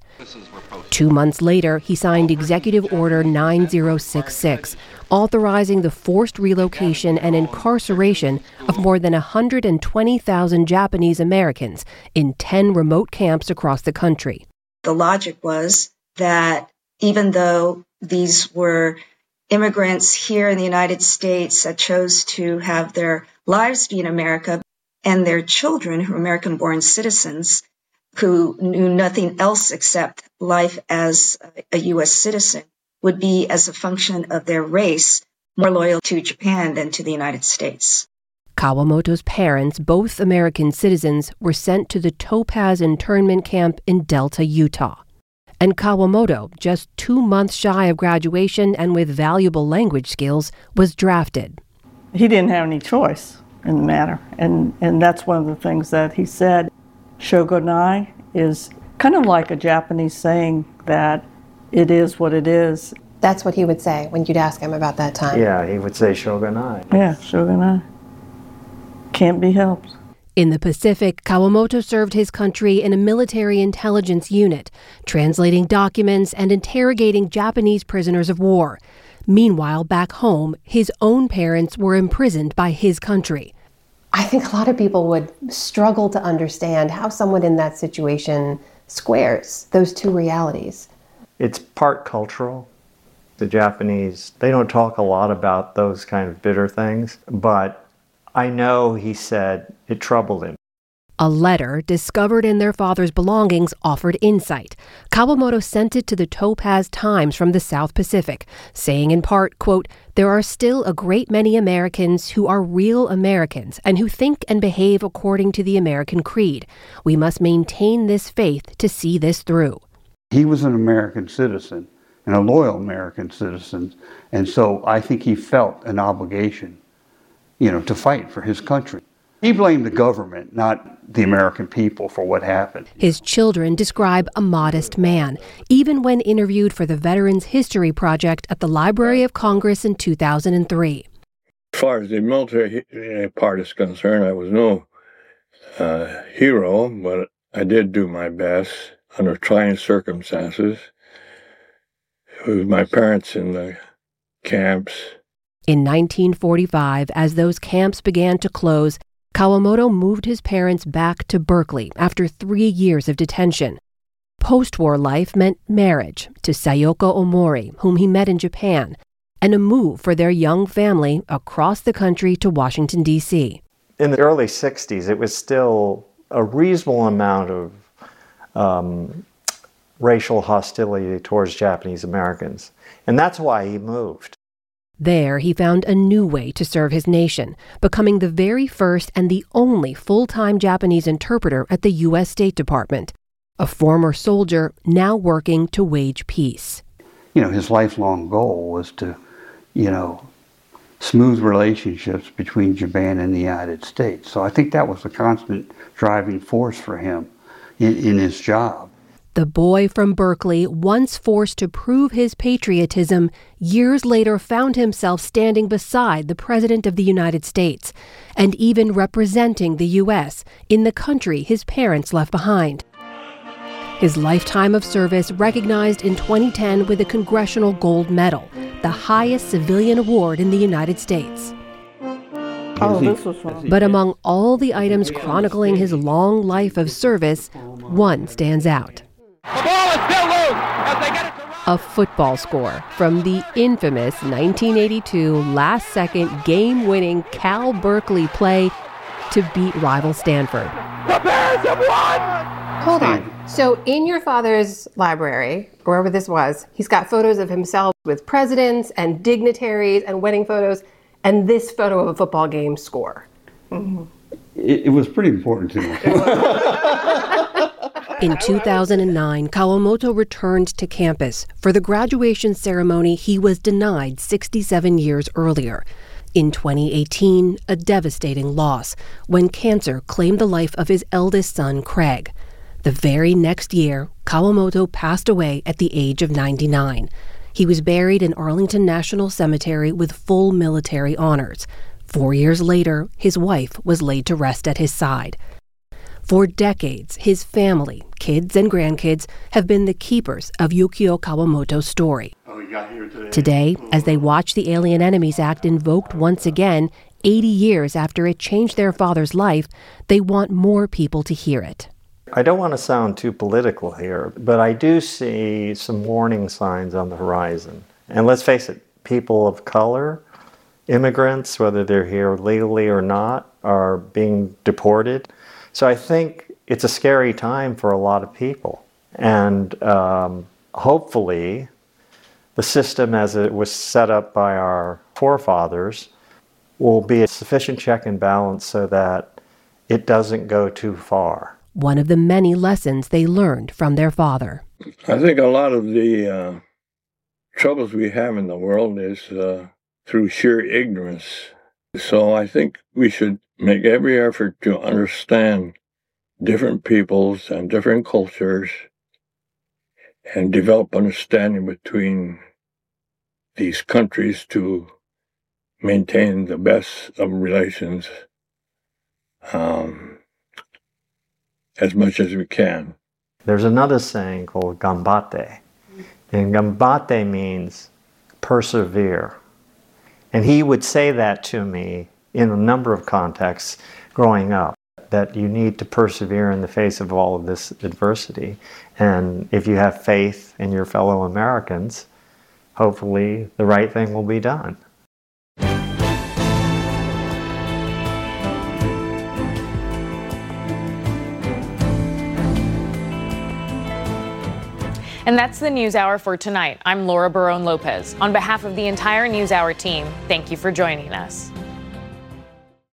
Two months later, he signed Executive Order nine zero six six, authorizing the forced relocation and incarceration of more than one hundred twenty thousand Japanese Americans in ten remote camps across the country. The logic was that even though these were immigrants here in the United States that chose to have their lives be in America, and their children, who are American-born citizens, who knew nothing else except life as a U S citizen, would be, as a function of their race, more loyal to Japan than to the United States. Kawamoto's parents, both American citizens, were sent to the Topaz internment camp in Delta, Utah. And Kawamoto, just two months shy of graduation and with valuable language skills, was drafted. He didn't have any choice in the matter. And, and that's one of the things that he said. Shogunai is kind of like a Japanese saying that it is what it is. That's what he would say when you'd ask him about that time. Yeah, he would say Shogunai. Yeah, Shogunai. Can't be helped. In the Pacific, Kawamoto served his country in a military intelligence unit, translating documents and interrogating Japanese prisoners of war. Meanwhile, back home, his own parents were imprisoned by his country. I think a lot of people would struggle to understand how someone in that situation squares those two realities. It's part cultural. The Japanese, they don't talk a lot about those kind of bitter things, but I know he said it troubled him. A letter discovered in their father's belongings offered insight. Kawamoto sent it to the Topaz Times from the South Pacific, saying in part, quote, "There are still a great many Americans who are real Americans and who think and behave according to the American creed. We must maintain this faith to see this through." He was an American citizen and a loyal American citizen, and so I think he felt an obligation, you know, to fight for his country. He blamed the government, not the American people, for what happened. His children describe a modest man, even when interviewed for the Veterans History Project at the Library of Congress in two thousand three. As far as the military part is concerned, I was no uh, hero, but I did do my best under trying circumstances. With my parents in the camps. In nineteen forty-five, as those camps began to close, Kawamoto moved his parents back to Berkeley after three years of detention. Post-war life meant marriage to Sayoko Omori, whom he met in Japan, and a move for their young family across the country to Washington, D C. In the early sixties, it was still a reasonable amount of um, racial hostility towards Japanese Americans, and that's why he moved. There, he found a new way to serve his nation, becoming the very first and the only full-time Japanese interpreter at the U S State Department, a former soldier now working to wage peace. You know, his lifelong goal was to, you know, smooth relationships between Japan and the United States. So I think that was a constant driving force for him in, in his job. The boy from Berkeley, once forced to prove his patriotism, years later found himself standing beside the President of the United States and even representing the U S in the country his parents left behind. His lifetime of service recognized in twenty ten with a Congressional Gold Medal, the highest civilian award in the United States. Oh, this was fun. But among all the items chronicling his long life of service, one stands out. The ball is still loose as they get it to A football score from the infamous nineteen eighty-two last-second game-winning Cal Berkeley play to beat rival Stanford. The Bears have won! Hold on. So in your father's library, wherever this was, he's got photos of himself with presidents and dignitaries and wedding photos, and this photo of a football game score. Mm-hmm. It, it was pretty important to me. In two thousand nine, Kawamoto returned to campus for the graduation ceremony he was denied sixty-seven years earlier. In twenty eighteen, a devastating loss when cancer claimed the life of his eldest son, Craig. The very next year, Kawamoto passed away at the age of ninety-nine. He was buried in Arlington National Cemetery with full military honors. Four years later, his wife was laid to rest at his side. For decades, his family, kids and grandkids, have been the keepers of Yukio Kawamoto's story. Oh, we got here today. Today, as they watch the Alien Enemies Act invoked once again, eighty years after it changed their father's life, they want more people to hear it. I don't want to sound too political here, but I do see some warning signs on the horizon. And let's face it, people of color, immigrants, whether they're here legally or not, are being deported. So I think it's a scary time for a lot of people. And um, hopefully the system as it was set up by our forefathers will be a sufficient check and balance so that it doesn't go too far. One of the many lessons they learned from their father. I think a lot of the uh, troubles we have in the world is uh, through sheer ignorance. So I think we should make every effort to understand different peoples and different cultures and develop understanding between these countries to maintain the best of relations um, as much as we can. There's another saying called gambate, and gambate means persevere. And he would say that to me in a number of contexts growing up, that you need to persevere in the face of all of this adversity. And if you have faith in your fellow Americans, hopefully the right thing will be done. And that's the NewsHour for tonight. I'm Laura Barone Lopez. On behalf of the entire NewsHour team, thank you for joining us.